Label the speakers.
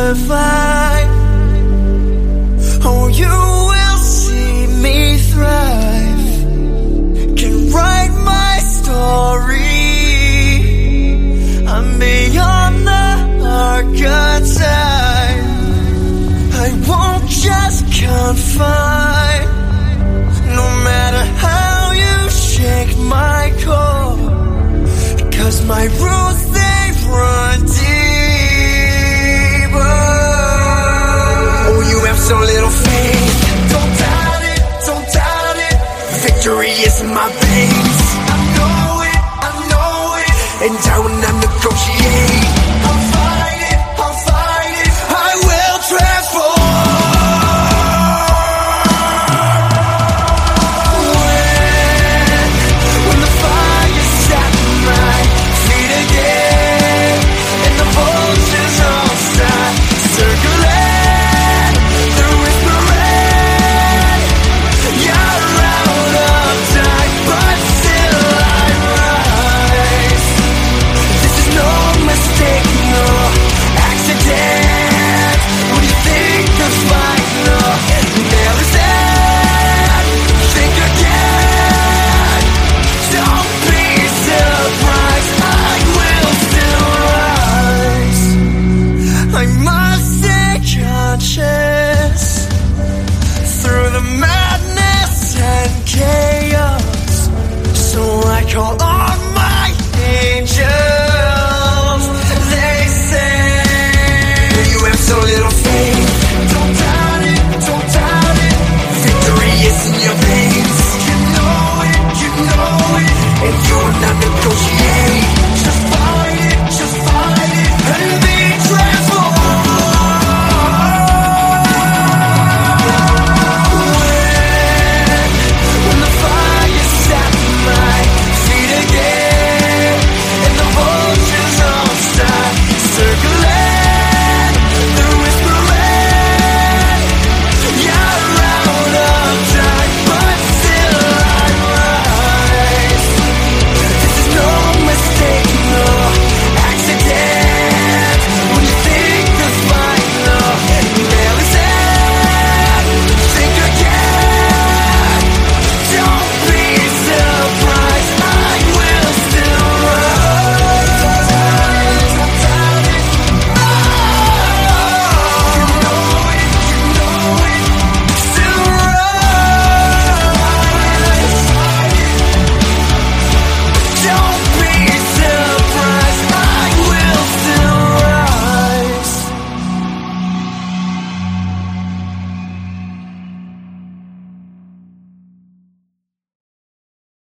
Speaker 1: survive. Oh, you will see me thrive. Can write my story. I'm beyond the archetype. I won't just confine. No matter how you shake my core, 'cause my roots, they run deeper. Oh, you have so little faith. Don't doubt it, don't doubt it. Victory is in my veins. I know it, and I will not negotiate. I'll fight it, I will transform. When the fire's at my feet again, and the vultures all start circling, they're whispering, you're out of time, but still I rise. This is no mistake, no accident. When you think the final nail is in, think again. Don't be surprised, I will still rise. I must stay conscious through the madness and chaos. So I call on my angels. They say you have so little faith. Don't doubt it, don't doubt it. Victory is in your veins. You know it, and you're not negotiating.